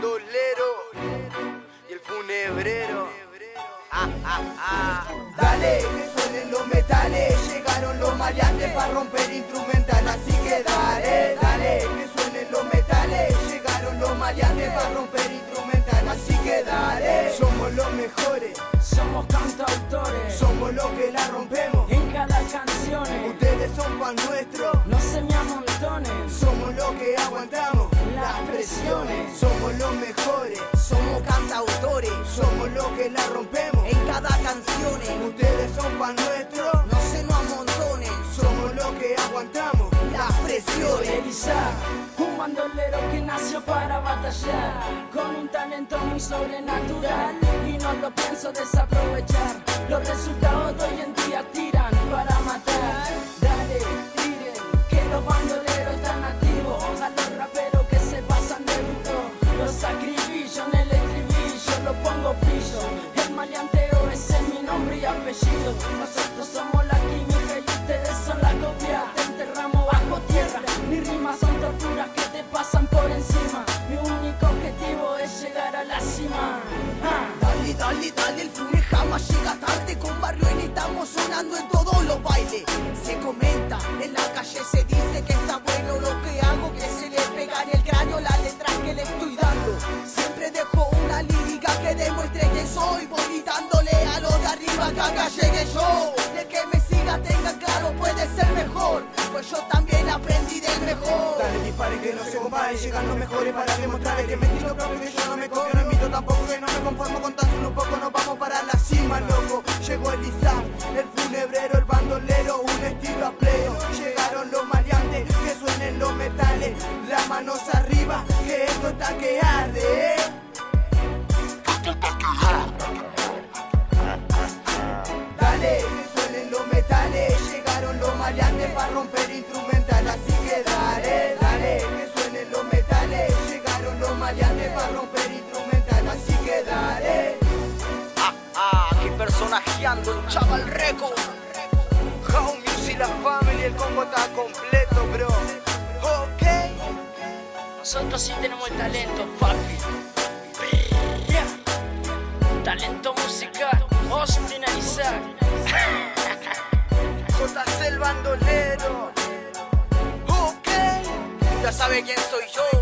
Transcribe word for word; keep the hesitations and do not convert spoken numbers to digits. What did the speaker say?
bandolero y el funebrero. Ah, ah, ah. Dale, que suenen los metales, llegaron los maleantes para romper instrumental, así que dale, dale, que suenen los metales, llegaron los maleantes para romper instrumental, así que dale. Somos los mejores, somos cantautores, somos los que la rompemos en cada canción. Ustedes son fan nuestros, no se me amontonen, somos los que aguantamos las presiones. Somos los mejores, somos cantautores, somos los que la rompemos en cada canción. Ustedes son fan nuestros, no se nos amontonen, somos los que aguantamos las presiones. Elisa, un bandolero que nació para batallar, con un talento muy sobrenatural, y no lo pienso desaprovechar. Los resultados de hoy en día tiran para matar. Dale, tiren, que los bandoleros están activos, a los raperos que se pasan de bruto, los sacrificio en el estribillo, lo pongo pillo. El maleanteo ese es mi nombre y apellido. Nosotros somos la química y ustedes son la copia. Te enterramos bajo tierra, mis rimas son torturas que te pasan por encima. Mi único objetivo es llegar a la cima. Ah. Dale, dale, dale, el fune jamás llega tarde. Con Barrio N estamos sonando en todos los bailes. Se comenta, en la calle se dice que está bueno lo que hago, que se le pega en el cráneo la letra que le estoy dando. Siempre dejo una lírica que demuestre que soy, voy gritándole a los de arriba que acá llegue yo. El que me siga tenga claro puede ser mejor, pues yo también aprendí del mejor. Dale, dispare que no se compare, llegan los mejores para demostrarles que me estilo propio, que yo no me copio, no invito tampoco, que no me conformo con tan solo un poco, nos vamos para la cima, loco. Llegó el Isaac, el funebrero, el bandolero, un estilo a pleno. Llegaron los maleantes, que suenen los metales, las manos arriba, que esto está que arde, ¿eh? Dale, que suenen los metales, llegaron los maleantes para romper instrumental, así que dale, dale, que suenen los metales, llegaron los maleantes para romper instrumental, así que dale. Ah, ah, aquí personajeando en Chaval Record. How Music, la family, el combo está completo, bro. Ok. Nosotros sí tenemos el talento, papi. Yeah. Talento musical, Austin and Isaac. J C el bandolero. Ok. Ya sabe quién soy yo.